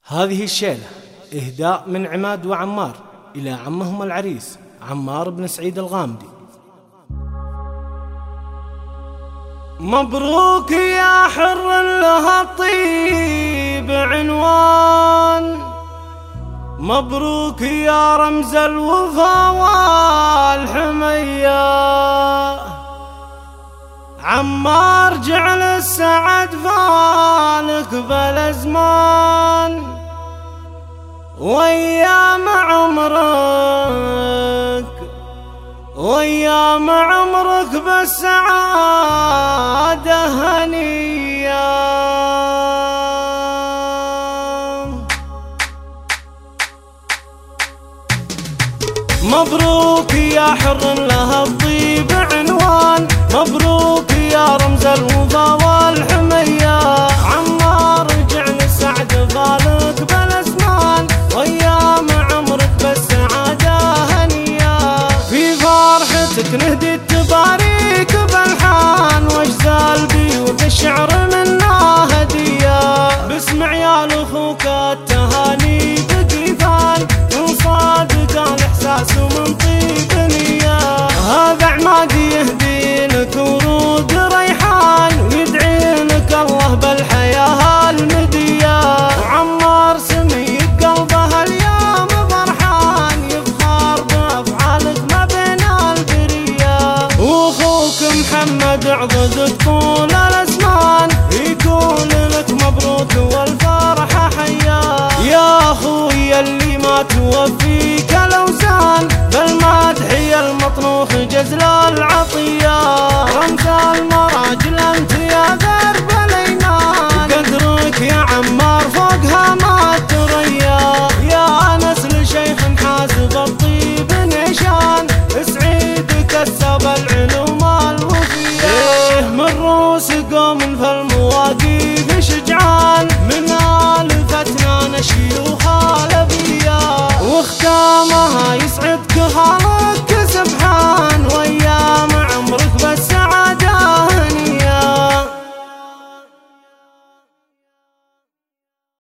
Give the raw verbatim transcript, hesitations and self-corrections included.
هذه الشيلة إهداء من عماد وعمار إلى عمهم العريس عمار بن سعيد الغامدي. مبروك يا حر لها الطيب عنوان، مبروك يا رمز الوفا والحمية. عمار جعل السعد فالك بالأزمان، وأيام عمرك وأيام عمرك بالسعادة هنية. مبروك يا حر لها الطيب عنوان، مبروك يا رمز الوفا والحمية. عمار جعل السعد فالك بالأزمان، وأيام عمرك بالسعادة هنية. في فرحتك نهدي التباريك بالحان، واجزال بيوت الشعر منا هدية. باسم عيال اخوك التهاني بقيفان، من صادق الاحساس ومن طيب نية. هذا عماد يهدي لك ورود ريحان، ويدعي لك الله بالحياة المدية. وعمار سمي قلبه اليوم فرحان، يفخر بافعالك ما بين البرية. واخوك محمد عضدك طول الازمان، يقول لك مبروك والفرحة حياه. يا اخوي اللي ما توفيك الاوزان، بالمدح يا المطروح جزل العطية. رمز المراجل انت